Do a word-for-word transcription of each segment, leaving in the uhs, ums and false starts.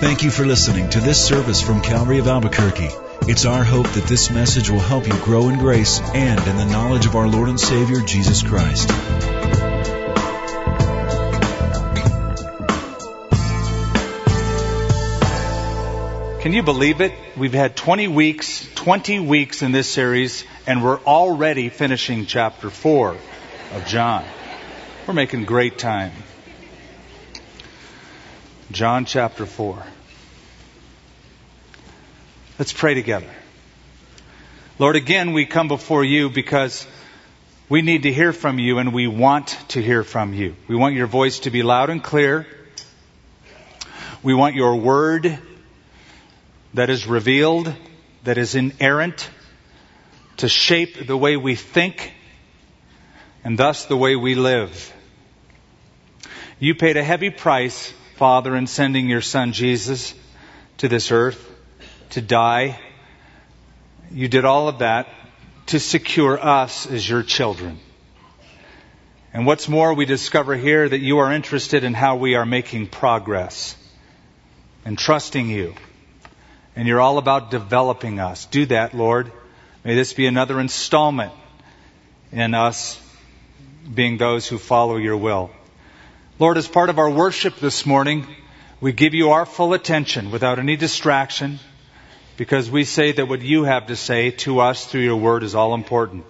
Thank you for listening to this service from Calvary of Albuquerque. It's our hope that this message will help you grow in grace and in the knowledge of our Lord and Savior, Jesus Christ. Can you believe it? We've had twenty weeks, twenty weeks in this series, and we're already finishing chapter four of John. We're making great time. John chapter four. Let's pray together. Lord, again, we come before you because we need to hear from you and we want to hear from you. We want your voice to be loud and clear. We want your word that is revealed, that is inerrant, to shape the way we think and thus the way we live. You paid a heavy price, Father, in sending your Son Jesus to this earth to die. You did all of that to secure us as your children. And what's more, we discover here that you are interested in how we are making progress and trusting you. And you're all about developing us. Do that, Lord. May this be another installment in us being those who follow your will. Lord, as part of our worship this morning, we give you our full attention without any distraction, because we say that what you have to say to us through your word is all important.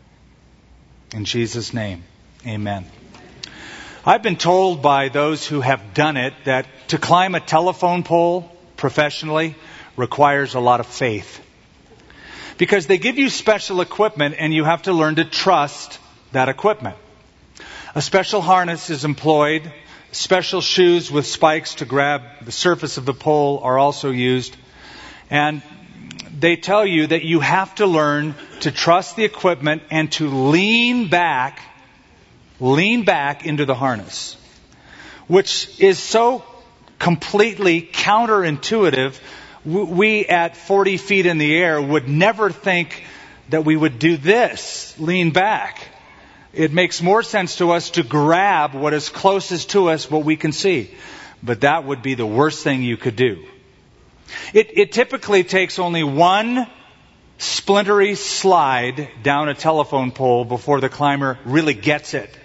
In Jesus' name, amen. I've been told by those who have done it that to climb a telephone pole professionally requires a lot of faith. Because they give you special equipment and you have to learn to trust that equipment. A special harness is employed. Special shoes with spikes to grab the surface of the pole are also used. And they tell you that you have to learn to trust the equipment and to lean back, lean back into the harness, which is so completely counterintuitive. We at forty feet in the air would never think that we would do this, lean back. It makes more sense to us to grab what is closest to us, what we can see. But that would be the worst thing you could do. It, it typically takes only one splintery slide down a telephone pole before the climber really gets it.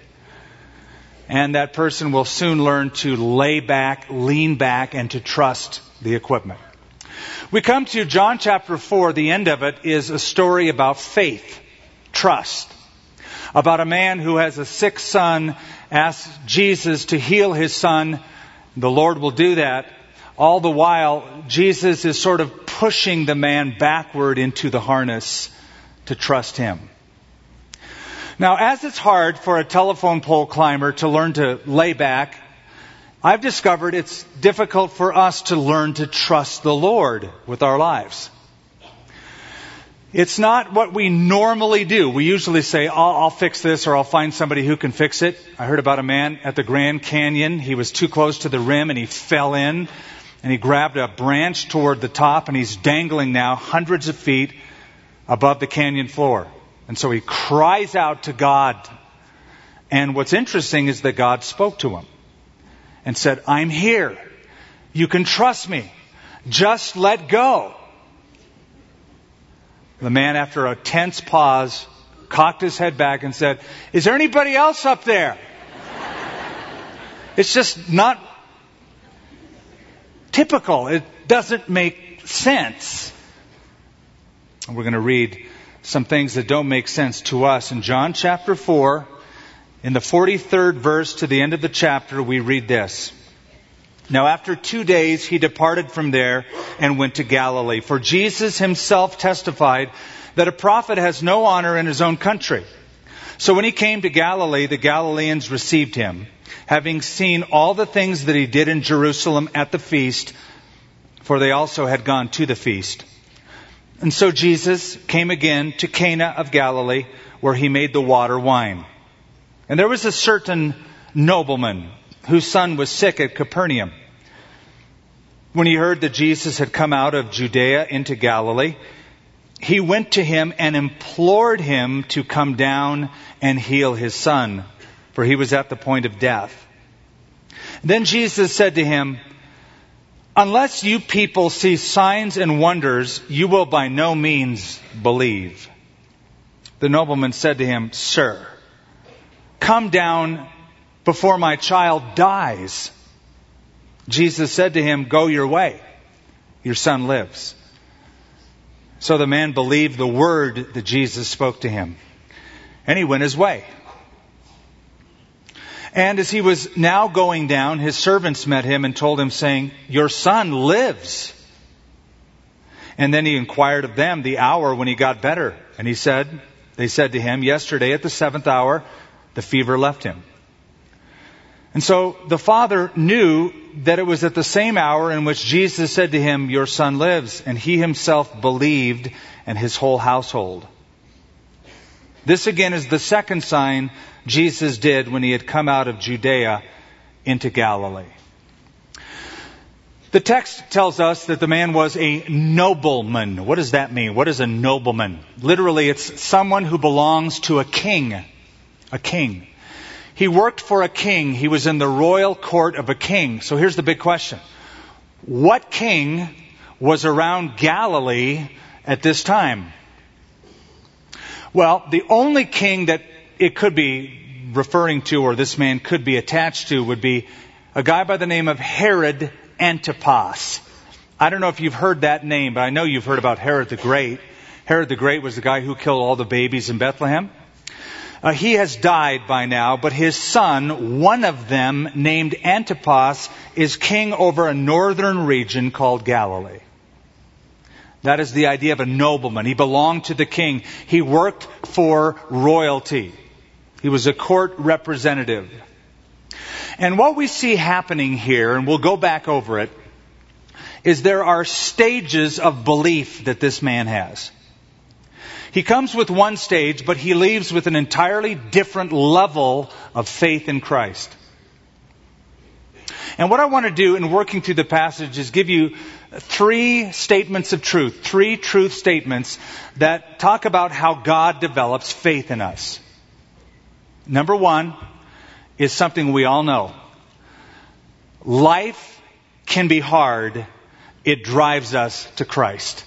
And that person will soon learn to lay back, lean back, and to trust the equipment. We come to John chapter four. The end of it is a story about faith, trust. About a man who has a sick son, asks Jesus to heal his son. The Lord will do that. All the while, Jesus is sort of pushing the man backward into the harness to trust him. Now, as it's hard for a telephone pole climber to learn to lay back, I've discovered it's difficult for us to learn to trust the Lord with our lives. It's not what we normally do. We usually say, I'll, I'll fix this, or I'll find somebody who can fix it. I heard about a man at the Grand Canyon. He was too close to the rim and he fell in. And he grabbed a branch toward the top and he's dangling now hundreds of feet above the canyon floor. And so he cries out to God. And what's interesting is that God spoke to him and said, I'm here. You can trust me. Just let go. The man, after a tense pause, cocked his head back and said, is there anybody else up there? It's just not typical. It doesn't make sense. And we're going to read some things that don't make sense to us. In John chapter four, in the forty-third verse to the end of the chapter, we read this. Now after two days he departed from there and went to Galilee. For Jesus himself testified that a prophet has no honor in his own country. So when he came to Galilee, the Galileans received him, having seen all the things that he did in Jerusalem at the feast, for they also had gone to the feast. And so Jesus came again to Cana of Galilee, where he made the water wine. And there was a certain nobleman whose son was sick at Capernaum. When he heard that Jesus had come out of Judea into Galilee, he went to him and implored him to come down and heal his son, for he was at the point of death. Then Jesus said to him, unless you people see signs and wonders, you will by no means believe. The nobleman said to him, Sir, come down before my child dies. Jesus said to him, Go your way. Your son lives. So the man believed the word that Jesus spoke to him, and he went his way. And as he was now going down, his servants met him and told him, saying, Your son lives. And then he inquired of them the hour when he got better. And he said, they said to him, Yesterday at the seventh hour, the fever left him. And so the father knew that it was at the same hour in which Jesus said to him, Your son lives. And he himself believed, and his whole household. This again is the second sign Jesus did when he had come out of Judea into Galilee. The text tells us that the man was a nobleman. What does that mean? What is a nobleman? Literally, it's someone who belongs to a king. A king. He worked for a king. He was in the royal court of a king. So here's the big question. What king was around Galilee at this time? Well, the only king that it could be referring to, or this man could be attached to, would be a guy by the name of Herod Antipas. I don't know if you've heard that name, but I know you've heard about Herod the Great. Herod the Great was the guy who killed all the babies in Bethlehem. Uh, he has died by now, but his son, one of them, named Antipas, is king over a northern region called Galilee. That is the idea of a nobleman. He belonged to the king. He worked for royalty. He was a court representative. And what we see happening here, and we'll go back over it, is there are stages of belief that this man has. He comes with one stage, but he leaves with an entirely different level of faith in Christ. And what I want to do in working through the passage is give you three statements of truth, three truth statements that talk about how God develops faith in us. Number one is something we all know. Life can be hard. It drives us to Christ.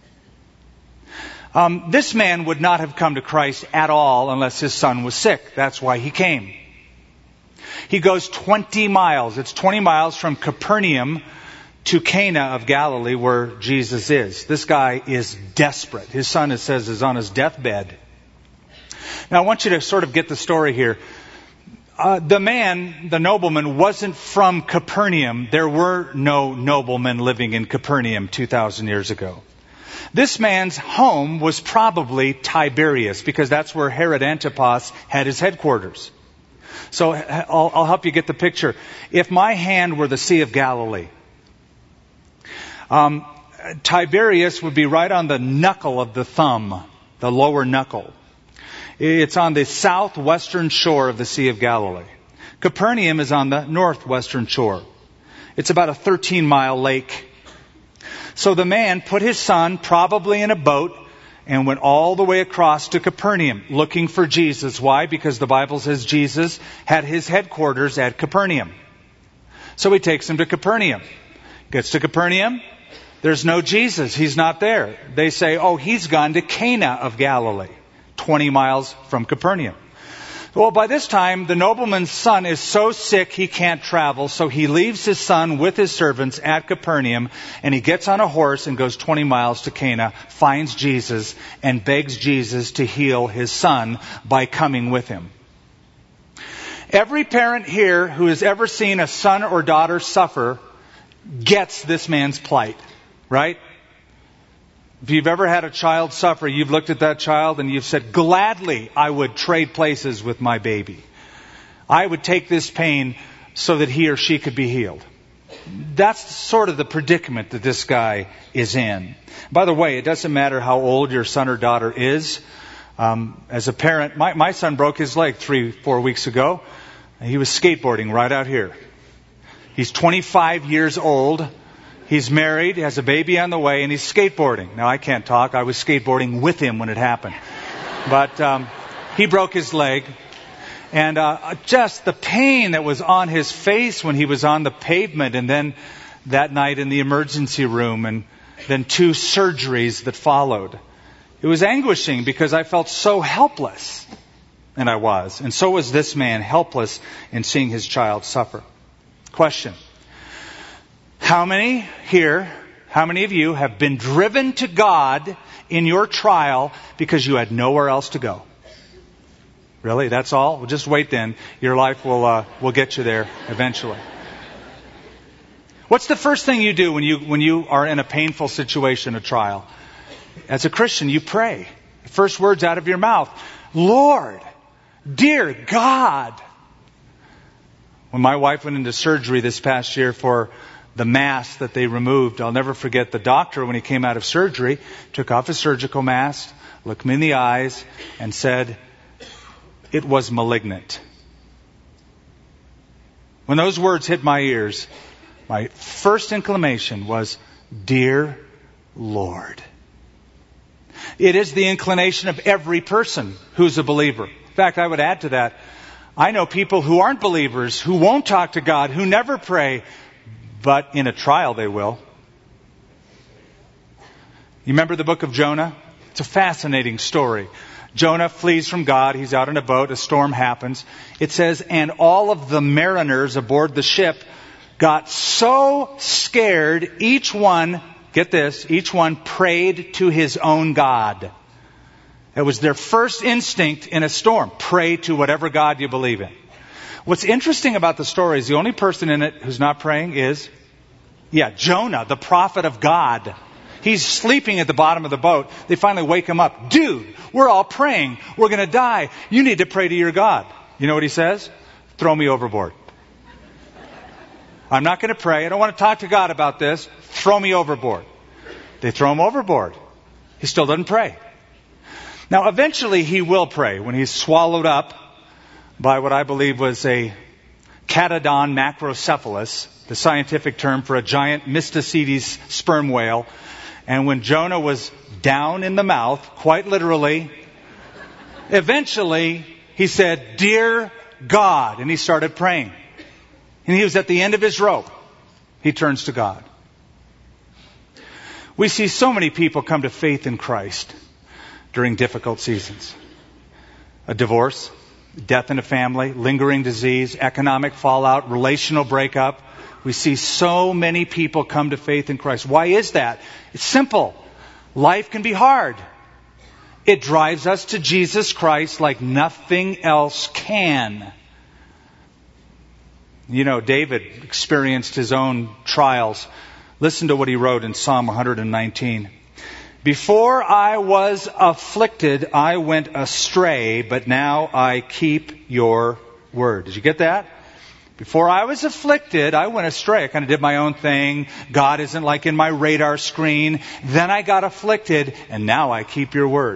Um, this man would not have come to Christ at all unless his son was sick. That's why he came. He goes twenty miles. It's twenty miles from Capernaum to Cana of Galilee, where Jesus is. This guy is desperate. His son, it says, is on his deathbed. Now, I want you to sort of get the story here. Uh, the man, the nobleman, wasn't from Capernaum. There were no noblemen living in Capernaum two thousand years ago. This man's home was probably Tiberias, because that's where Herod Antipas had his headquarters. So I'll, I'll help you get the picture. If my hand were the Sea of Galilee, um, Tiberias would be right on the knuckle of the thumb, the lower knuckle. It's on the southwestern shore of the Sea of Galilee. Capernaum is on the northwestern shore. It's about a thirteen mile lake. So the man put his son probably in a boat and went all the way across to Capernaum looking for Jesus. Why? Because the Bible says Jesus had his headquarters at Capernaum. So he takes him to Capernaum. Gets to Capernaum. There's no Jesus. He's not there. They say, oh, he's gone to Cana of Galilee, twenty miles from Capernaum. Well, by this time, the nobleman's son is so sick he can't travel, so he leaves his son with his servants at Capernaum, and he gets on a horse and goes twenty miles to Cana, finds Jesus, and begs Jesus to heal his son by coming with him. Every parent here who has ever seen a son or daughter suffer gets this man's plight, right? If you've ever had a child suffer, you've looked at that child and you've said, gladly I would trade places with my baby. I would take this pain so that he or she could be healed. That's sort of the predicament that this guy is in. By the way, it doesn't matter how old your son or daughter is. Um, as a parent, my, my son broke his leg three, four weeks ago. He was skateboarding right out here. He's twenty-five years old. He's married, has a baby on the way, and he's skateboarding. Now, I can't talk. I was skateboarding with him when it happened. But um, he broke his leg. And uh, just the pain that was on his face when he was on the pavement, and then that night in the emergency room, and then two surgeries that followed. It was anguishing because I felt so helpless. And I was. And so was this man, helpless in seeing his child suffer. Question. How many here, how many of you have been driven to God in your trial because you had nowhere else to go? Really? That's all? Well, just wait then. Your life will uh, will get you there eventually. What's the first thing you do when you when you are in a painful situation, a trial? As a Christian, you pray. The first words out of your mouth, Lord, dear God. When my wife went into surgery this past year for the mask that they removed, I'll never forget the doctor when he came out of surgery, took off his surgical mask, looked me in the eyes, and said, it was malignant. When those words hit my ears, my first inclination was, dear Lord. It is the inclination of every person who's a believer. In fact, I would add to that, I know people who aren't believers, who won't talk to God, who never pray, but in a trial they will. You remember the book of Jonah? It's a fascinating story. Jonah flees from God. He's out in a boat. A storm happens. It says, and all of the mariners aboard the ship got so scared, each one, get this, each one prayed to his own God. It was their first instinct in a storm. Pray to whatever God you believe in. What's interesting about the story is the only person in it who's not praying is, yeah, Jonah, the prophet of God. He's sleeping at the bottom of the boat. They finally wake him up. Dude, we're all praying. We're going to die. You need to pray to your God. You know what he says? Throw me overboard. I'm not going to pray. I don't want to talk to God about this. Throw me overboard. They throw him overboard. He still doesn't pray. Now, eventually he will pray when he's swallowed up by what I believe was a Catodon macrocephalus, the scientific term for a giant Mysticetes sperm whale. And when Jonah was down in the mouth, quite literally, eventually he said, dear God, and he started praying. And he was at the end of his rope. He turns to God. We see so many people come to faith in Christ during difficult seasons. A divorce, death in a family, lingering disease, economic fallout, relational breakup. We see so many people come to faith in Christ. Why is that? It's simple. Life can be hard. It drives us to Jesus Christ like nothing else can. You know, David experienced his own trials. Listen to what he wrote in Psalm one nineteen. Before I was afflicted, I went astray, but now I keep your word. Did you get that? Before I was afflicted, I went astray. I kind of did my own thing. God isn't like in my radar screen. Then I got afflicted, and now I keep your word.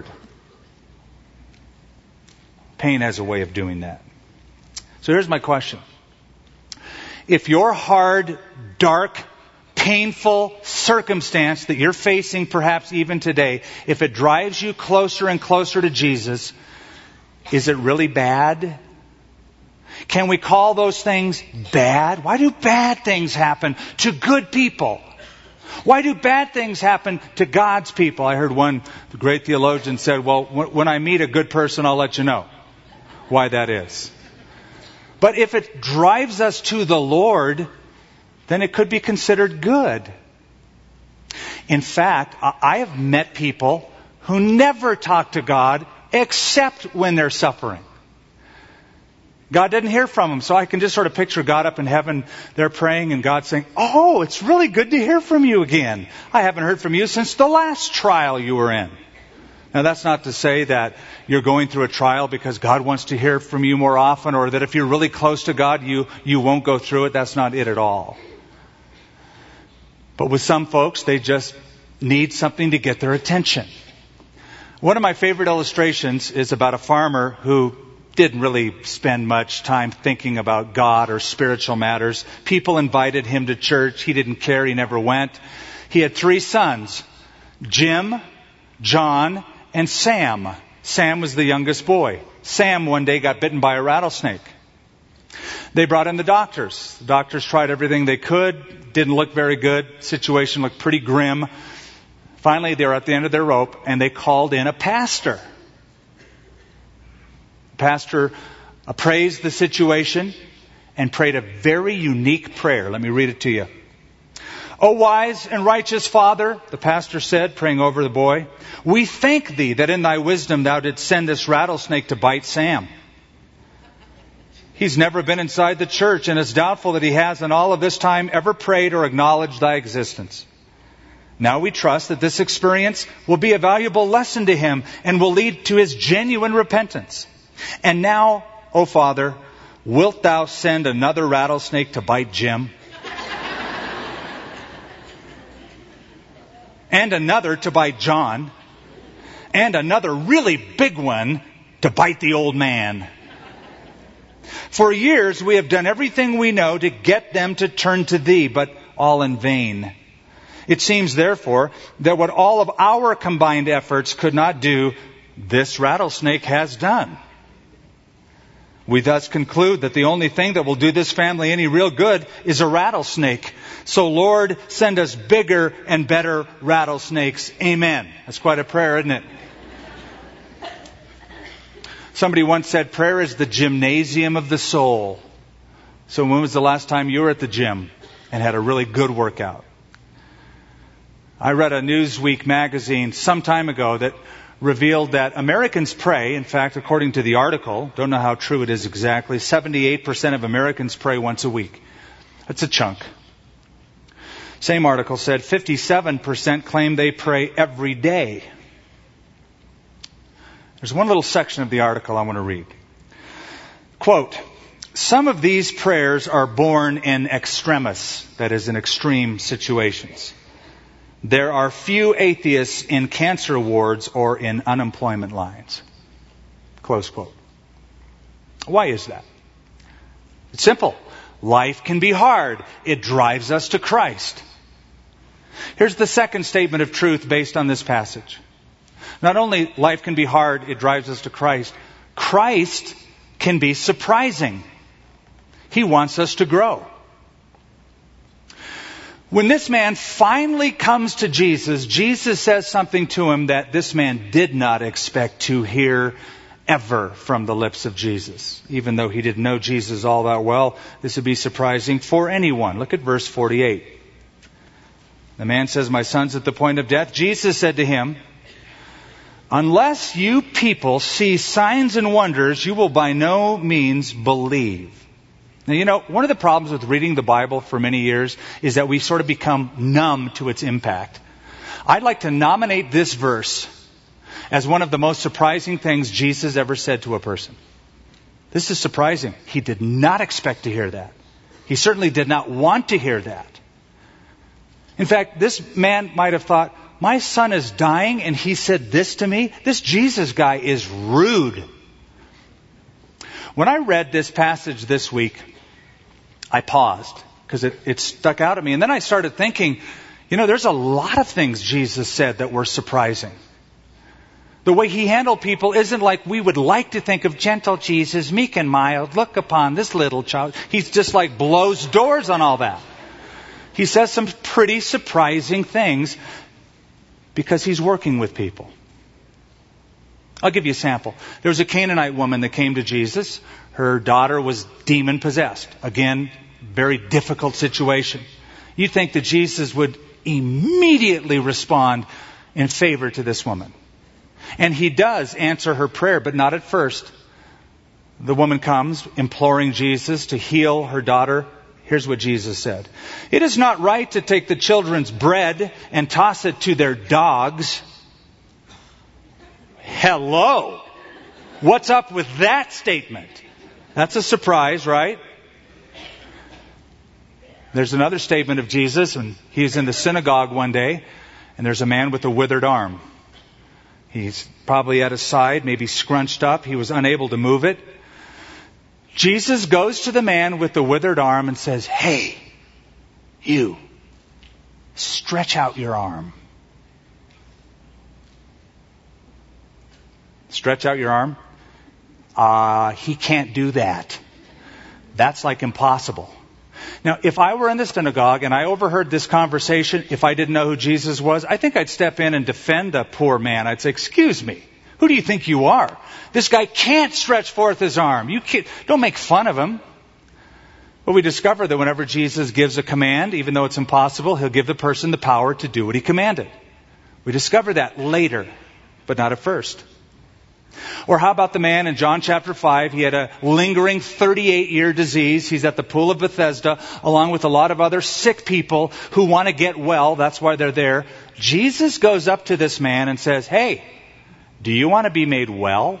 Pain has a way of doing that. So here's my question. If your hard, dark, painful circumstance that you're facing perhaps even today, if it drives you closer and closer to Jesus, is it really bad? Can we call those things bad? Why do bad things happen to good people? Why do bad things happen to God's people? I heard one great theologian said, well, when I meet a good person, I'll let you know why that is. But if it drives us to the Lord, then it could be considered good. In fact, I have met people who never talk to God except when they're suffering. God didn't hear from them, so I can just sort of picture God up in heaven. They're praying and God saying, oh, it's really good to hear from you again. I haven't heard from you since the last trial you were in. Now, that's not to say that you're going through a trial because God wants to hear from you more often, or that if you're really close to God, you, you won't go through it. That's not it at all. But with some folks, they just need something to get their attention. One of my favorite illustrations is about a farmer who didn't really spend much time thinking about God or spiritual matters. People invited him to church. He didn't care. He never went. He had three sons, Jim, John, and Sam. Sam was the youngest boy. Sam one day got bitten by a rattlesnake. They brought in the doctors. The doctors tried everything they could. Didn't look very good. Situation looked pretty grim. Finally, they were at the end of their rope, and they called in a pastor. The pastor appraised the situation and prayed a very unique prayer. Let me read it to you. "O wise and righteous Father," the pastor said, praying over the boy, "we thank thee that in thy wisdom thou didst send this rattlesnake to bite Sam. He's never been inside the church, and it's doubtful that he has in all of this time ever prayed or acknowledged thy existence. Now we trust that this experience will be a valuable lesson to him and will lead to his genuine repentance. And now, O Father, wilt thou send another rattlesnake to bite Jim? And another to bite John? And another really big one to bite the old man? For years we have done everything we know to get them to turn to thee, but all in vain. It seems, therefore, that what all of our combined efforts could not do, this rattlesnake has done. We thus conclude that the only thing that will do this family any real good is a rattlesnake. So, Lord, send us bigger and better rattlesnakes. Amen." That's quite a prayer, isn't it? Somebody once said, prayer is the gymnasium of the soul. So when was the last time you were at the gym and had a really good workout? I read a Newsweek magazine some time ago that revealed that Americans pray. In fact, according to the article, don't know how true it is exactly, seventy-eight percent of Americans pray once a week. That's a chunk. Same article said fifty-seven percent claim they pray every day. There's one little section of the article I want to read. Quote, "Some of these prayers are born in extremis," that is, in extreme situations. "There are few atheists in cancer wards or in unemployment lines." Close quote. Why is that? It's simple. Life can be hard. It drives us to Christ. Here's the second statement of truth based on this passage. Not only life can be hard, it drives us to Christ. Christ can be surprising. He wants us to grow. When this man finally comes to Jesus, Jesus says something to him that this man did not expect to hear ever from the lips of Jesus. Even though he didn't know Jesus all that well, this would be surprising for anyone. Look at verse forty-eight. The man says, "My son's at the point of death." Jesus said to him, "Unless you people see signs and wonders, you will by no means believe." Now, you know, one of the problems with reading the Bible for many years is that we sort of become numb to its impact. I'd like to nominate this verse as one of the most surprising things Jesus ever said to a person. This is surprising. He did not expect to hear that. He certainly did not want to hear that. In fact, this man might have thought, my son is dying and he said this to me? This Jesus guy is rude. When I read this passage this week, I paused because it, it stuck out at me. And then I started thinking, you know, there's a lot of things Jesus said that were surprising. The way he handled people isn't like we would like to think of gentle Jesus, meek and mild, look upon this little child. He's just like blows doors on all that. He says some pretty surprising things because he's working with people. I'll give you a sample. There was a Canaanite woman that came to Jesus. Her daughter was demon possessed. Again, very difficult situation. You'd think that Jesus would immediately respond in favor to this woman. And he does answer her prayer, but not at first. The woman comes imploring Jesus to heal her daughter. Here's what Jesus said. "It is not right to take the children's bread and toss it to their dogs." Hello. What's up with that statement? That's a surprise, right? There's another statement of Jesus, and he's in the synagogue one day, and there's a man with a withered arm. He's probably at his side, maybe scrunched up. He was unable to move it. Jesus goes to the man with the withered arm and says, "Hey, you, stretch out your arm." Stretch out your arm? Uh, he can't do that. That's like impossible. Now, if I were in the synagogue and I overheard this conversation, if I didn't know who Jesus was, I think I'd step in and defend the poor man. I'd say, excuse me, who do you think you are? This guy can't stretch forth his arm. You can't, don't make fun of him. But we discover that whenever Jesus gives a command, even though it's impossible, he'll give the person the power to do what he commanded. We discover that later, but not at first. Or how about the man in John chapter five? He had a lingering thirty-eight year disease. He's at the pool of Bethesda, along with a lot of other sick people who want to get well. That's why they're there. Jesus goes up to this man and says, hey, do you want to be made well?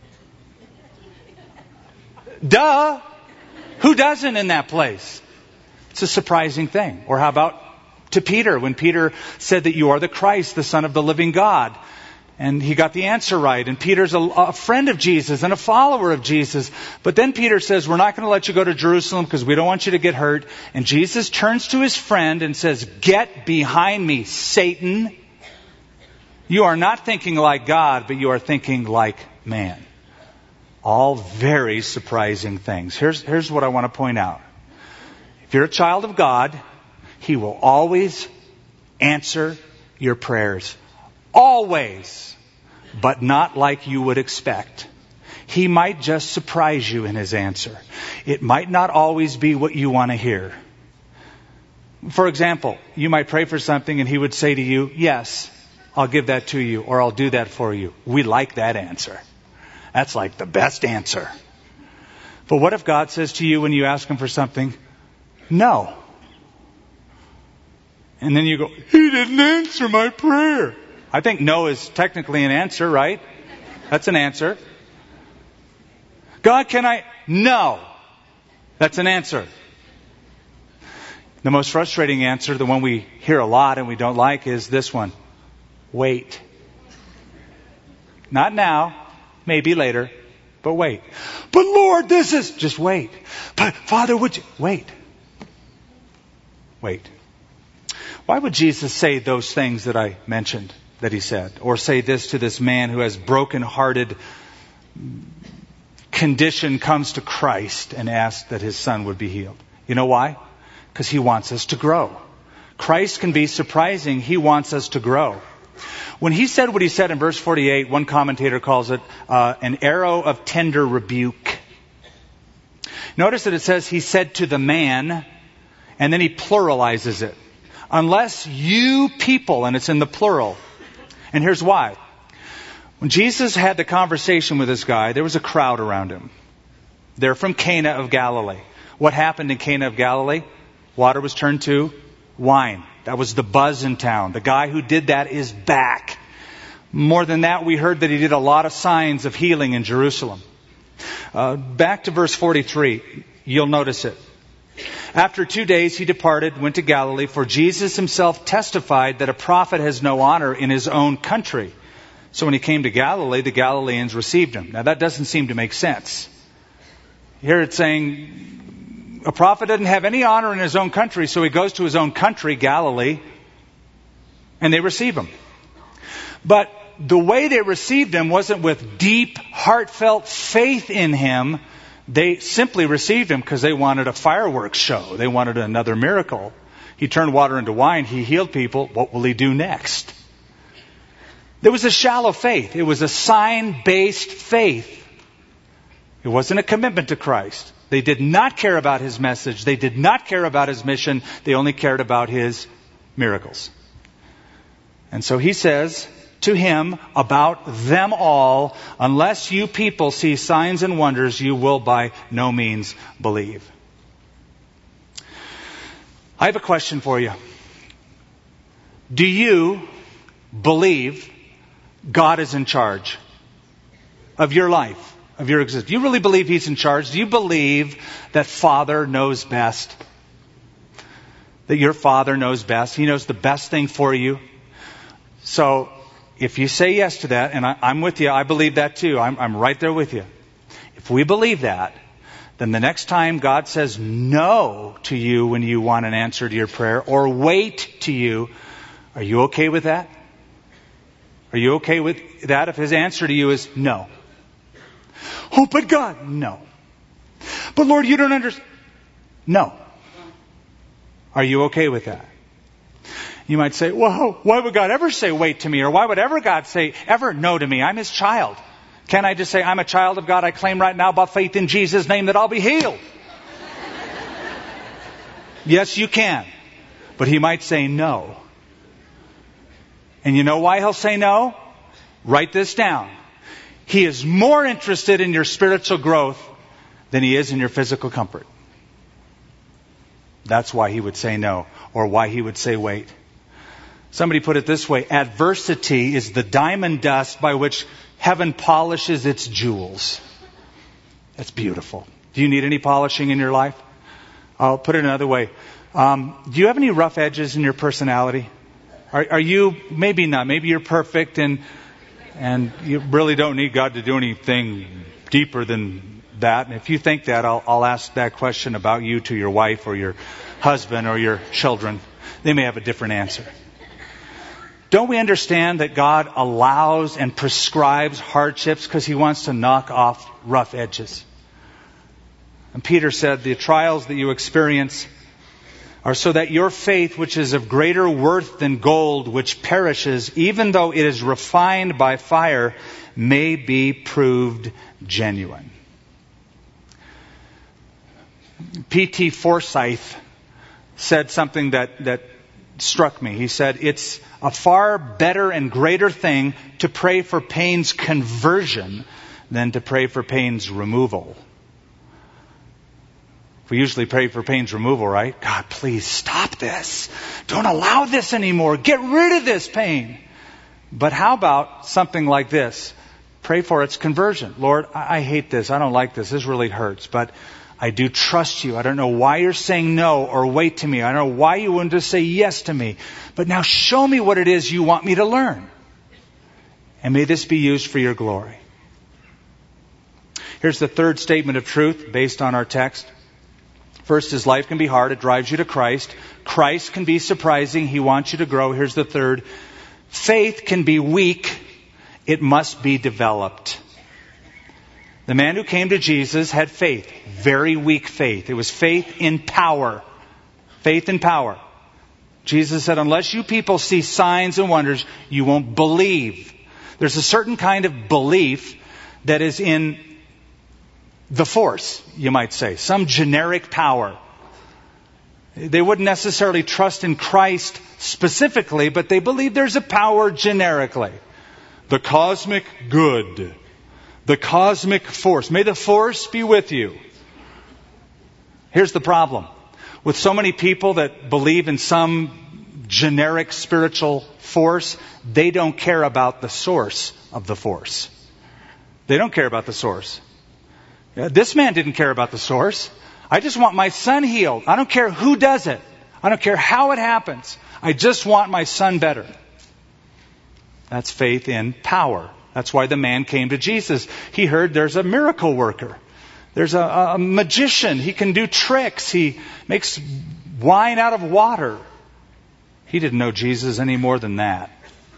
Duh! Who doesn't in that place? It's a surprising thing. Or how about to Peter, when Peter said that you are the Christ, the Son of the living God? And he got the answer right. And Peter's a, a friend of Jesus and a follower of Jesus. But then Peter says, we're not going to let you go to Jerusalem because we don't want you to get hurt. And Jesus turns to his friend and says, get behind me, Satan. You are not thinking like God, but you are thinking like man. All very surprising things. Here's, here's what I want to point out. If you're a child of God, He will always answer your prayers. Always. But not like you would expect. He might just surprise you in His answer. It might not always be what you want to hear. For example, you might pray for something and He would say to you, yes, I'll give that to you, or I'll do that for you. We like that answer. That's like the best answer. But what if God says to you when you ask Him for something, no? And then you go, He didn't answer my prayer. I think no is technically an answer, right? That's an answer. God, can I? No. That's an answer. The most frustrating answer, the one we hear a lot and we don't like, is this one. Wait. Not now. Maybe later, but wait. But Lord, this is... Just wait. But Father, would you... Wait. Wait. Why would Jesus say those things that I mentioned that He said? Or say this to this man who has broken-hearted condition comes to Christ and asks that his son would be healed? You know why? Because He wants us to grow. Christ can be surprising. He wants us to grow. When He said what He said in verse forty-eight, one commentator calls it uh, an arrow of tender rebuke. Notice that it says He said to the man, and then He pluralizes it. Unless you people, and it's in the plural. And here's why. When Jesus had the conversation with this guy, there was a crowd around Him. They're from Cana of Galilee. What happened in Cana of Galilee? Water was turned to wine. That was the buzz in town. The guy who did that is back. More than that, we heard that He did a lot of signs of healing in Jerusalem. Uh, back to verse forty-three. You'll notice it. After two days He departed, went to Galilee, for Jesus Himself testified that a prophet has no honor in his own country. So when He came to Galilee, the Galileans received Him. Now that doesn't seem to make sense. Here it's saying a prophet doesn't have any honor in his own country, so he goes to his own country, Galilee, and they receive Him. But the way they received Him wasn't with deep, heartfelt faith in Him. They simply received Him because they wanted a fireworks show. They wanted another miracle. He turned water into wine. He healed people. What will He do next? There was a shallow faith. It was a sign-based faith. It wasn't a commitment to Christ. They did not care about His message. They did not care about His mission. They only cared about His miracles. And so He says to him about them all, unless you people see signs and wonders, you will by no means believe. I have a question for you. Do you believe God is in charge of your life, of your existence? Do you really believe He's in charge? Do you believe that Father knows best? That your Father knows best? He knows the best thing for you? So, if you say yes to that, and I, I'm with you, I believe that too. I'm, I'm right there with you. If we believe that, then the next time God says no to you when you want an answer to your prayer, or wait to you, are you okay with that? Are you okay with that if His answer to you is no? Oh, but God, no. But Lord, you don't understand. No. Are you okay with that? You might say, well, why would God ever say wait to me? Or why would ever God say ever no to me? I'm His child. Can I just say, I'm a child of God. I claim right now by faith in Jesus' name that I'll be healed. Yes, you can. But He might say no. And you know why He'll say no? Write this down. He is more interested in your spiritual growth than He is in your physical comfort. That's why He would say no, or why He would say wait. Somebody put it this way: adversity is the diamond dust by which heaven polishes its jewels. That's beautiful. Do you need any polishing in your life? I'll put it another way. Um, do you have any rough edges in your personality? Are, are you, maybe not, maybe you're perfect and and you really don't need God to do anything deeper than that. And if you think that, I'll, I'll ask that question about you to your wife or your husband or your children. They may have a different answer. Don't we understand that God allows and prescribes hardships because He wants to knock off rough edges? And Peter said, the trials that you experience are so that your faith, which is of greater worth than gold, which perishes, even though it is refined by fire, may be proved genuine. P T Forsyth said something that, that struck me. He said, it's a far better and greater thing to pray for pain's conversion than to pray for pain's removal. We usually pray for pain's removal, right? God, please stop this. Don't allow this anymore. Get rid of this pain. But how about something like this? Pray for its conversion. Lord, I, I hate this. I don't like this. This really hurts. But I do trust you. I don't know why you're saying no or wait to me. I don't know why you wouldn't just say yes to me. But now show me what it is you want me to learn. And may this be used for your glory. Here's the third statement of truth based on our text. First is life can be hard. It drives you to Christ. Christ can be surprising. He wants you to grow. Here's the third. Faith can be weak. It must be developed. The man who came to Jesus had faith. Very weak faith. It was faith in power. Faith in power. Jesus said, unless you people see signs and wonders, you won't believe. There's a certain kind of belief that is in the force, you might say. Some generic power. They wouldn't necessarily trust in Christ specifically, but they believe there's a power generically. The cosmic good. The cosmic force. May the force be with you. Here's the problem. With so many people that believe in some generic spiritual force, they don't care about the source of the force. They don't care about the source. This man didn't care about the source. I just want my son healed. I don't care who does it. I don't care how it happens. I just want my son better. That's faith in power. That's why the man came to Jesus. He heard there's a miracle worker. There's a, a magician. He can do tricks. He makes wine out of water. He didn't know Jesus any more than that.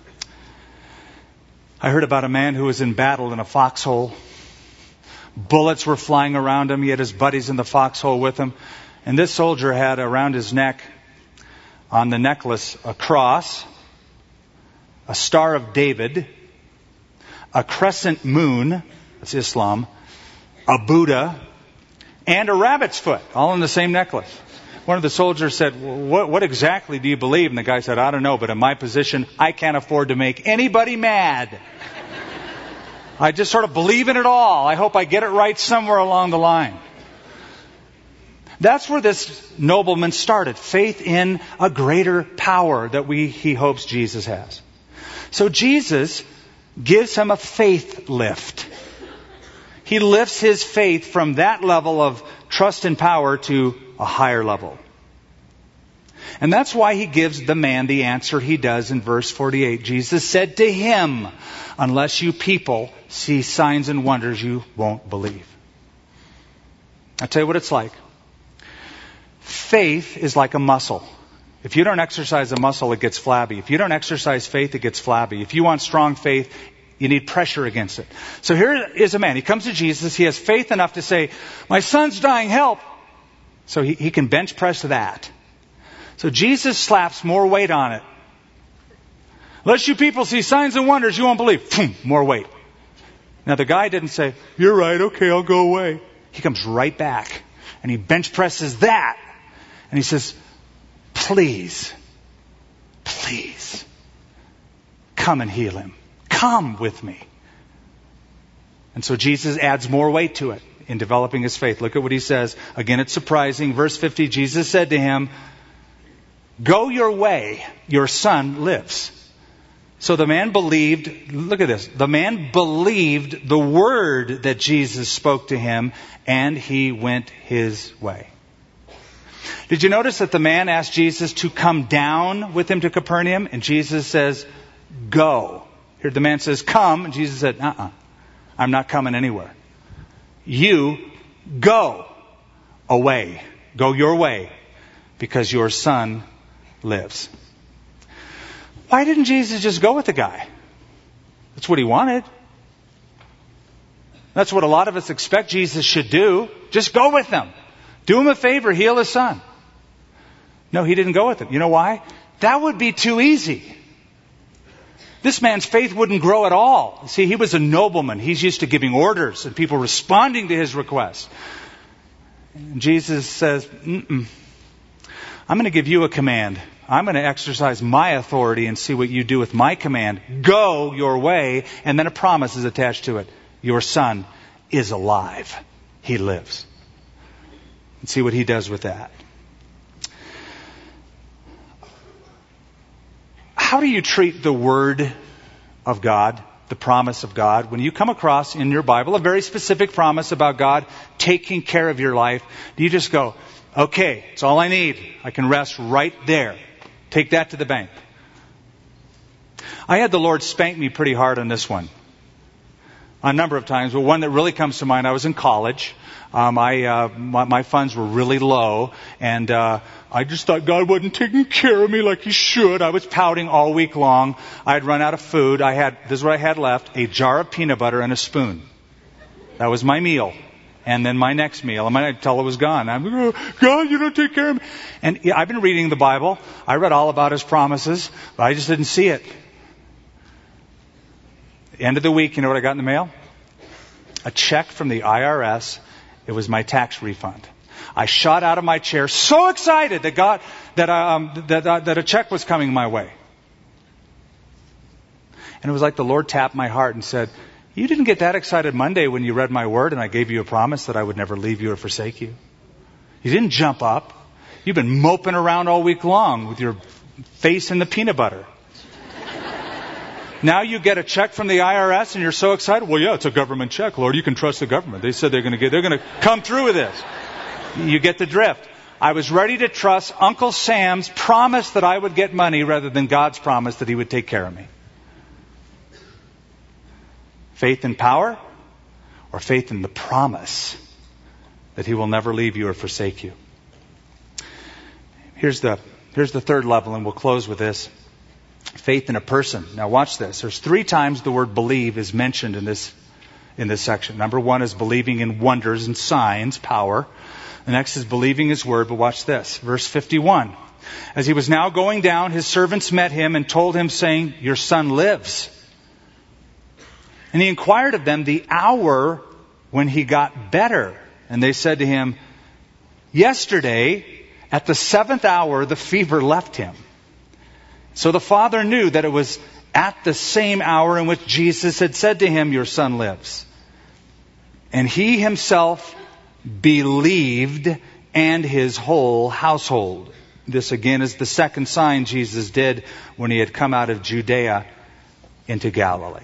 I heard about a man who was in battle in a foxhole. Bullets were flying around him. He had his buddies in the foxhole with him. And this soldier had around his neck, on the necklace, a cross, a Star of David, a crescent moon, that's Islam, a Buddha, and a rabbit's foot, all in the same necklace. One of the soldiers said, what, what exactly do you believe? And the guy said, I don't know, but in my position, I can't afford to make anybody mad. I just sort of believe in it all. I hope I get it right somewhere along the line. That's where this nobleman started. Faith in a greater power that we he hopes Jesus has. So Jesus gives him a faith lift. He lifts his faith from that level of trust and power to a higher level. And that's why he gives the man the answer he does in verse forty-eight. Jesus said to him, unless you people see signs and wonders, you won't believe. I'll tell you what it's like. Faith is like a muscle. If you don't exercise a muscle, it gets flabby. If you don't exercise faith, it gets flabby. If you want strong faith, You need pressure against it. So here is a man. He comes to Jesus. He has faith enough to say, my son's dying, help. So he, he can bench press that. So Jesus slaps more weight on it. Unless you people see signs and wonders, you won't believe. More weight. Now the guy didn't say, you're right, okay, I'll go away. He comes right back and he bench presses that. And he says, please, please, come and heal him. Come with me. And so Jesus adds more weight to it in developing his faith. Look at what he says. Again, it's surprising. Verse fifty, Jesus said to him, go your way, your son lives. So the man believed, look at this, the man believed the word that Jesus spoke to him, and he went his way. Did you notice that the man asked Jesus to come down with him to Capernaum? And Jesus says, go. Here the man says, come. And Jesus said, uh-uh, I'm not coming anywhere. You go away. Go your way, because your son lives. Why didn't Jesus just go with the guy? That's what he wanted. That's what a lot of us expect Jesus should do. Just go with them. Do him a favor, heal his son. No, he didn't go with him. You know why? That would be too easy. This man's faith wouldn't grow at all. See, he was a nobleman. He's used to giving orders and people responding to his requests. And Jesus says, Mm-mm. I'm going to give you a command. I'm going to exercise my authority and see what you do with my command. Go your way. And then a promise is attached to it. Your son is alive. He lives. And see what he does with that. How do you treat the word of God, the promise of God? When you come across in your Bible a very specific promise about God taking care of your life, do you just go, okay, it's all I need. I can rest right there. Take that to the bank. I had the Lord spank me pretty hard on this one. A number of times, but one that really comes to mind, I was in college. Um, I, uh, my, my funds were really low, and uh, I just thought God wasn't taking care of me like He should. I was pouting all week long. I had run out of food. I had, this is what I had left, a jar of peanut butter and a spoon. That was my meal. And then my next meal, I might tell it was gone. I'm like, oh, God, you don't take care of me. And yeah, I've been reading the Bible. I read all about His promises, but I just didn't see it. End of the week, you know what I got in the mail? A check from the I R S. It was my tax refund. I shot out of my chair, so excited that God, that um, that uh, that a check was coming my way. And it was like the Lord tapped my heart and said, "You didn't get that excited Monday when you read my word and I gave you a promise that I would never leave you or forsake you. You didn't jump up. You've been moping around all week long with your face in the peanut butter." Now you get a check from the I R S and you're so excited. Well, yeah, it's a government check, Lord. You can trust the government. They said they're going to get, they're going to come through with this. You get the drift. I was ready to trust Uncle Sam's promise that I would get money rather than God's promise that He would take care of me. Faith in power or faith in the promise that He will never leave you or forsake you. Here's the, here's the third level, and we'll close with this. Faith in a person. Now watch this. There's three times the word believe is mentioned in this in this section. Number one is believing in wonders and signs, power. The next is believing His word. But watch this. Verse fifty-one. As he was now going down, his servants met him and told him, saying, "Your son lives." And he inquired of them the hour when he got better. And they said to him, "Yesterday, at the seventh hour, the fever left him." So the father knew that it was at the same hour in which Jesus had said to him, "Your son lives." And he himself believed, and his whole household. This again is the second sign Jesus did when He had come out of Judea into Galilee.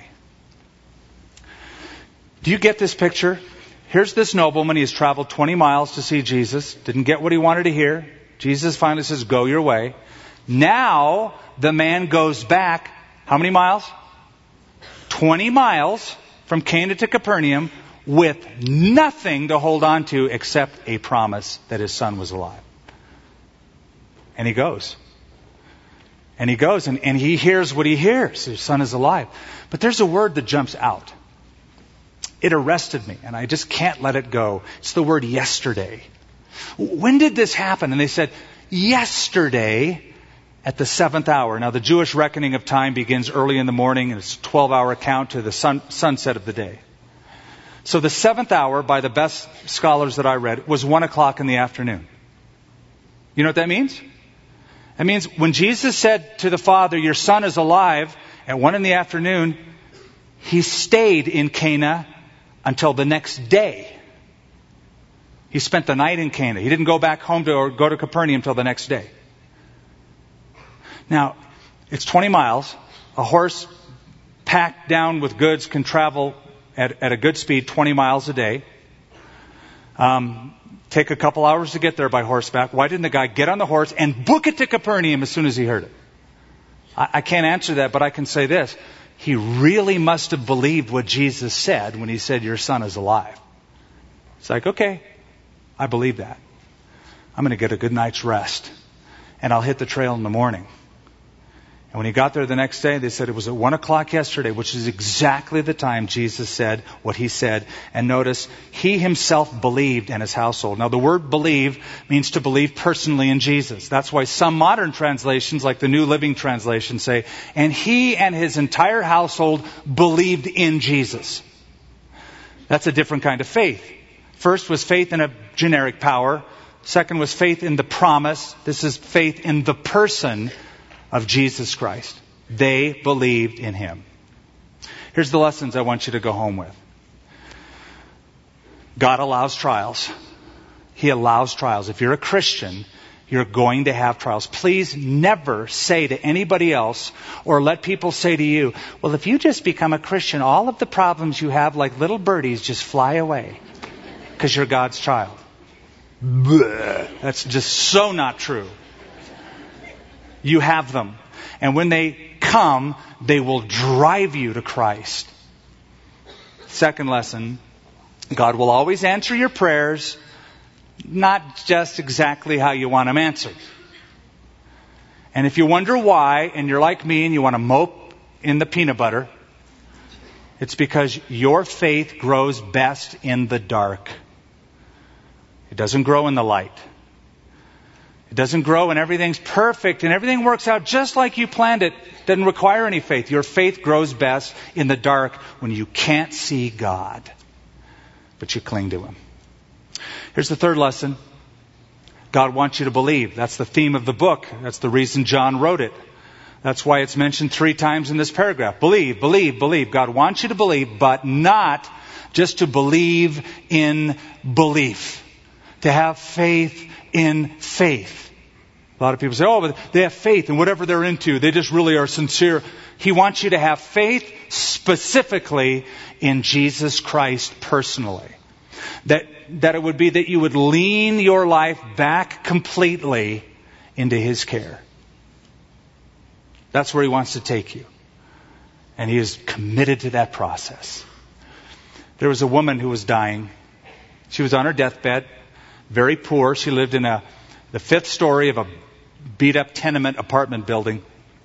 Do you get this picture? Here's this nobleman. He has traveled twenty miles to see Jesus. Didn't get what he wanted to hear. Jesus finally says, "Go your way." Now the man goes back, how many miles? twenty miles from Cana to Capernaum with nothing to hold on to except a promise that his son was alive. And he goes. And he goes and, and he hears what he hears. His son is alive. But there's a word that jumps out. It arrested me, and I just can't let it go. It's the word yesterday. When did this happen? And they said, yesterday at the seventh hour. Now, the Jewish reckoning of time begins early in the morning, and it's a twelve-hour count to the sun, sunset of the day. So the seventh hour, by the best scholars that I read, was one o'clock in the afternoon. You know what that means? That means when Jesus said to the Father, your son is alive, at one in the afternoon, he stayed in Cana until the next day. He spent the night in Cana. He didn't go back home to or go to Capernaum until the next day. Now, it's twenty miles. A horse packed down with goods can travel at, at a good speed, twenty miles a day. Um, take a couple hours to get there by horseback. Why didn't the guy get on the horse and book it to Capernaum as soon as he heard it? I, I can't answer that, but I can say this. He really must have believed what Jesus said when he said, your son is alive. It's like, okay, I believe that. I'm going to get a good night's rest, and I'll hit the trail in the morning. And when he got there the next day, they said it was at one o'clock yesterday, which is exactly the time Jesus said what he said. And notice, he himself believed in his household. Now, the word believe means to believe personally in Jesus. That's why some modern translations, like the New Living Translation, say, and he and his entire household believed in Jesus. That's a different kind of faith. First was faith in a generic power. Second was faith in the promise. This is faith in the person of Jesus Christ. They believed in him. Here's the lessons I want you to go home with. God allows trials. He allows trials. If you're a Christian, you're going to have trials. Please never say to anybody else or let people say to you, well, if you just become a Christian, all of the problems you have like little birdies just fly away because you're God's child. Blech. That's just so not true. You have them. And when they come, they will drive you to Christ. Second lesson, God will always answer your prayers, not just exactly how you want them answered. And if you wonder why, and you're like me and you want to mope in the peanut butter, it's because your faith grows best in the dark. It doesn't grow in the light. It doesn't grow and everything's perfect and everything works out just like you planned it. It doesn't require any faith. Your faith grows best in the dark when you can't see God, but you cling to him. Here's the third lesson. God wants you to believe. That's the theme of the book. That's the reason John wrote it. That's why it's mentioned three times in this paragraph. Believe, believe, believe. God wants you to believe, but not just to believe in belief. To have faith in faith. A lot of people say, oh, but they have faith in whatever they're into. They just really are sincere. He wants you to have faith specifically in Jesus Christ personally. That, that it would be that you would lean your life back completely into his care. That's where he wants to take you. And he is committed to that process. There was a woman who was dying. She was on her deathbed. Very poor. She lived in a the fifth story of a beat-up tenement apartment building.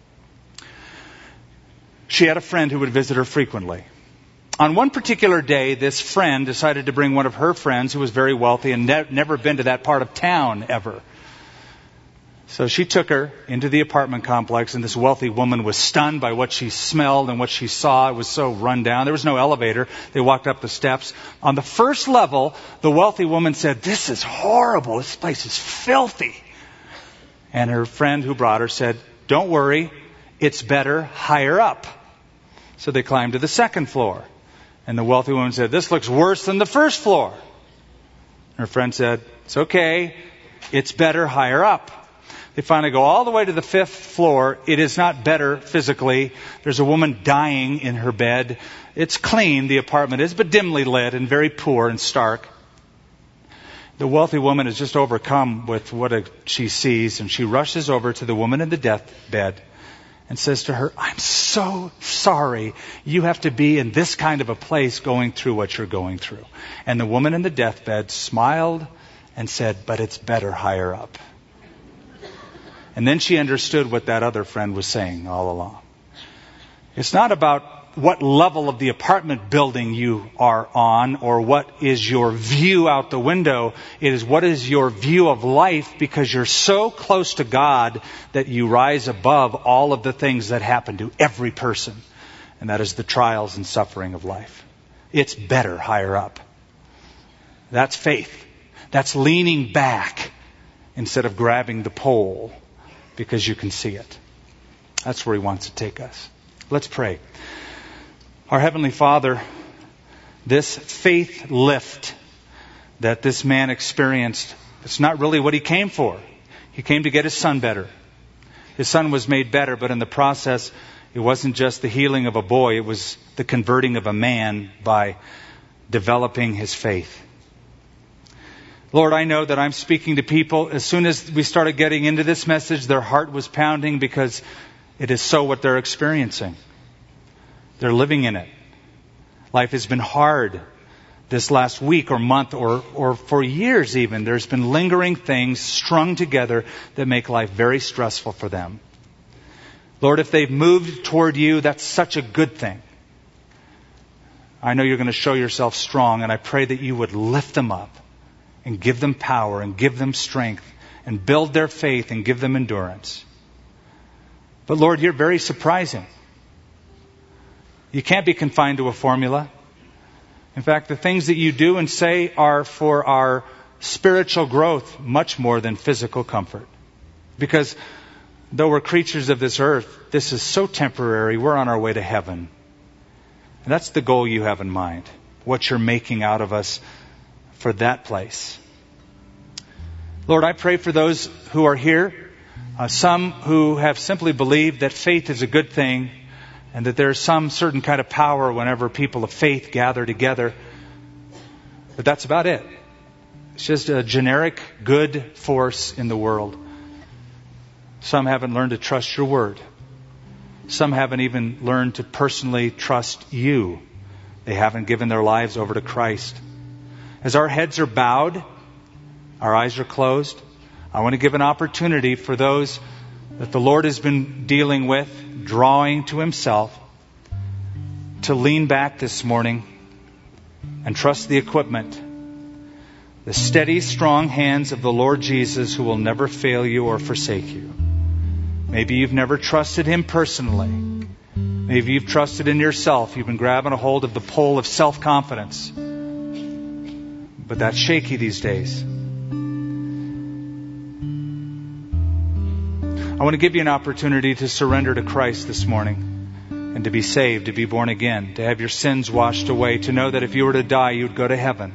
She had a friend who would visit her frequently. On one particular day, this friend decided to bring one of her friends who was very wealthy and ne- never been to that part of town ever. So she took her into the apartment complex, and this wealthy woman was stunned by what she smelled and what she saw. It was so run down. There was no elevator. They walked up the steps. On the first level, the wealthy woman said, this is horrible. This place is filthy. And her friend who brought her said, don't worry. It's better higher up. So they climbed to the second floor. And the wealthy woman said, this looks worse than the first floor. Her friend said, it's okay. It's better higher up. They finally go all the way to the fifth floor. It is not better physically. There's a woman dying in her bed. It's clean, the apartment is, but dimly lit and very poor and stark. The wealthy woman is just overcome with what she sees, and she rushes over to the woman in the deathbed and says to her, I'm so sorry you have to be in this kind of a place going through what you're going through. And the woman in the deathbed smiled and said, but it's better higher up. And then she understood what that other friend was saying all along. It's not about what level of the apartment building you are on or what is your view out the window. It is what is your view of life, because you're so close to God that you rise above all of the things that happen to every person. And that is the trials and suffering of life. It's better higher up. That's faith. That's leaning back instead of grabbing the pole because you can see it. That's where He wants to take us. Let's pray. Our Heavenly Father, this faith lift that this man experienced, it's not really what he came for. He came to get his son better. His son was made better, but in the process, it wasn't just the healing of a boy, it was the converting of a man by developing his faith. Lord, I know that I'm speaking to people. As soon as we started getting into this message, their heart was pounding because it is so what they're experiencing. They're living in it. Life has been hard this last week or month or, or for years even. There's been lingering things strung together that make life very stressful for them. Lord, if they've moved toward You, that's such a good thing. I know You're going to show Yourself strong, and I pray that You would lift them up and give them power and give them strength and build their faith and give them endurance. But Lord, You're very surprising. You can't be confined to a formula. In fact, the things that You do and say are for our spiritual growth much more than physical comfort. Because though we're creatures of this earth, this is so temporary, we're on our way to heaven. And that's the goal You have in mind, what You're making out of us for that place. Lord, I pray for those who are here, uh, some who have simply believed that faith is a good thing, and that there's some certain kind of power whenever people of faith gather together. But that's about it. It's just a generic good force in the world. Some haven't learned to trust Your word. Some haven't even learned to personally trust You. They haven't given their lives over to Christ. As our heads are bowed, our eyes are closed, I want to give an opportunity for those that the Lord has been dealing with, drawing to Himself, to lean back this morning and trust the equipment, the steady, strong hands of the Lord Jesus, who will never fail you or forsake you. Maybe you've never trusted Him personally. Maybe you've trusted in yourself. You've been grabbing a hold of the pole of self-confidence. But that's shaky these days. I want to give you an opportunity to surrender to Christ this morning and to be saved, to be born again, to have your sins washed away, to know that if you were to die, you would go to heaven.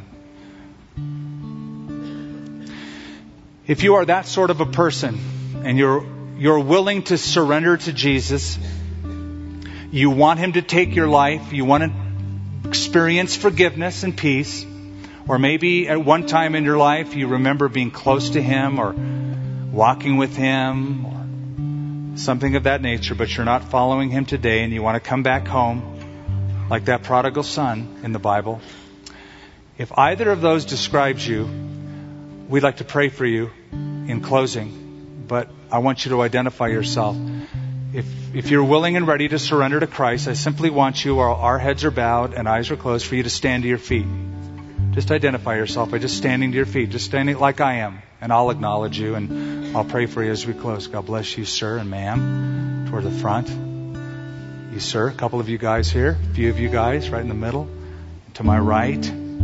If you are that sort of a person and you're you're willing to surrender to Jesus, you want Him to take your life, you want to experience forgiveness and peace, or maybe at one time in your life you remember being close to Him or walking with Him or something of that nature, but you're not following Him today and you want to come back home like that prodigal son in the Bible. If either of those describes you, we'd like to pray for you in closing, but I want you to identify yourself. If if you're willing and ready to surrender to Christ, I simply want you, while our heads are bowed and eyes are closed, for you to stand to your feet. Just identify yourself by just standing to your feet, just standing like I am, and I'll acknowledge you and I'll pray for you as we close. God bless you, sir and ma'am, toward the front. You, sir, a couple of you guys here, a few of you guys right in the middle, to my right.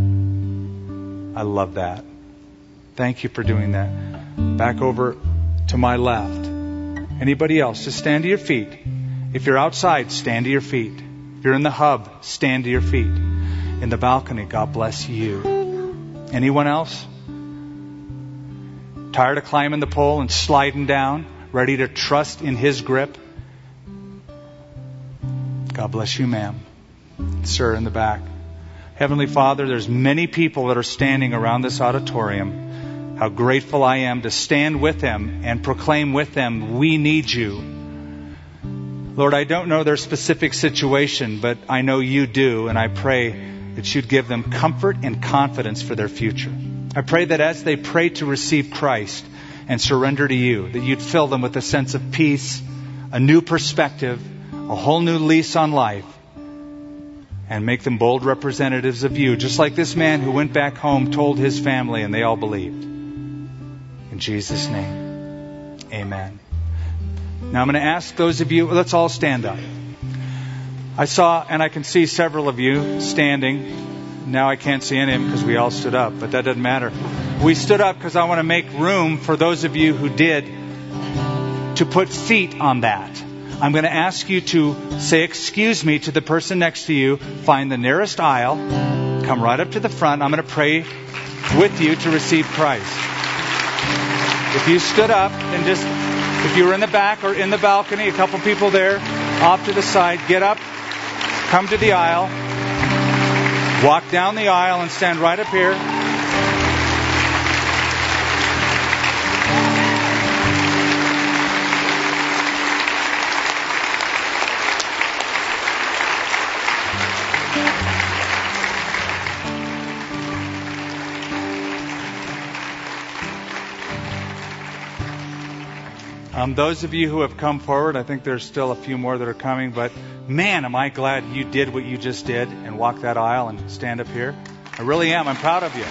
I love that. Thank you for doing that. Back over to my left. Anybody else, just stand to your feet. If you're outside, stand to your feet. If you're in the hub, stand to your feet. In the balcony, God bless you. Anyone else? Tired of climbing the pole and sliding down, ready to trust in His grip? God bless you, ma'am. Sir, in the back. Heavenly Father, there's many people that are standing around this auditorium. How grateful I am to stand with them and proclaim with them, we need you. Lord, I don't know their specific situation, but I know you do, and I pray that you'd give them comfort and confidence for their future. I pray that as they pray to receive Christ and surrender to you, that you'd fill them with a sense of peace, a new perspective, a whole new lease on life, and make them bold representatives of you, just like this man who went back home, told his family, and they all believed. In Jesus' name, amen. Now I'm going to ask those of you, let's all stand up. I saw, and I can see several of you standing. Now I can't see any of them because we all stood up, but that doesn't matter. We stood up because I want to make room for those of you who did to put feet on that. I'm going to ask you to say, excuse me, to the person next to you, find the nearest aisle, come right up to the front. I'm going to pray with you to receive Christ. If you stood up and just, if you were in the back or in the balcony, a couple people there, off to the side, get up, come to the aisle, walk down the aisle and stand right up here. Um, those of you who have come forward, I think there's still a few more that are coming, but man, am I glad you did what you just did and walk that aisle and stand up here. I really am. I'm proud of you.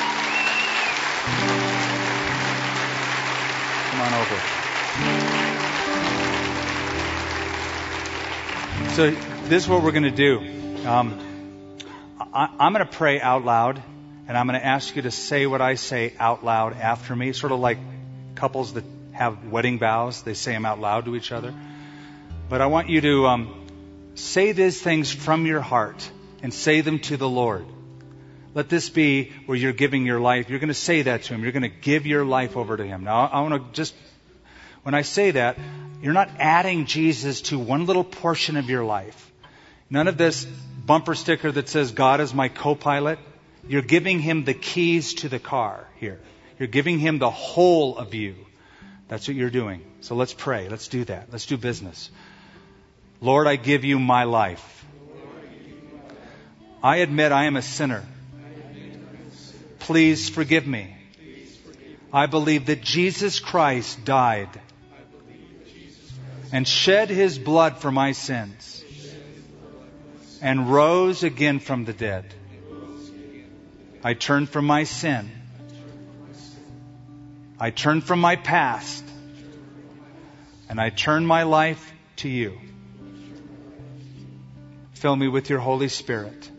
Come on over. So this is what we're going to do. Um, I, I'm going to pray out loud, and I'm going to ask you to say what I say out loud after me, sort of like couples that have wedding vows. They say them out loud to each other. But I want you to um, say these things from your heart and say them to the Lord. Let this be where you're giving your life. You're going to say that to Him. You're going to give your life over to Him. Now, I want to just, when I say that, you're not adding Jesus to one little portion of your life. None of this bumper sticker that says, God is my co-pilot. You're giving Him the keys to the car here. You're giving Him the whole of you. That's what you're doing. So let's pray. Let's do that. Let's do business. Lord, I give you my life. I admit I am a sinner. Please forgive me. I believe that Jesus Christ died and shed His blood for my sins and rose again from the dead. I turn from my sin. I turn from my past, and I turn my life to you. Fill me with your Holy Spirit.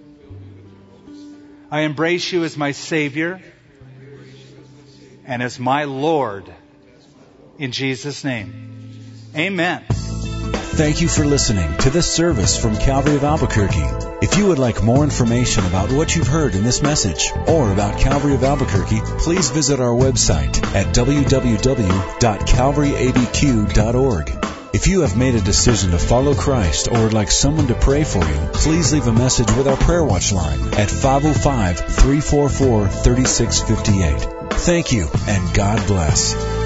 I embrace you as my Savior and as my Lord. In Jesus' name, amen. Thank you for listening to this service from Calvary of Albuquerque. If you would like more information about what you've heard in this message or about Calvary of Albuquerque, please visit our website at w w w dot calvary a b q dot org. If you have made a decision to follow Christ or would like someone to pray for you, please leave a message with our Prayer Watch line at five oh five, three four four, three six five eight. Thank you, and God bless.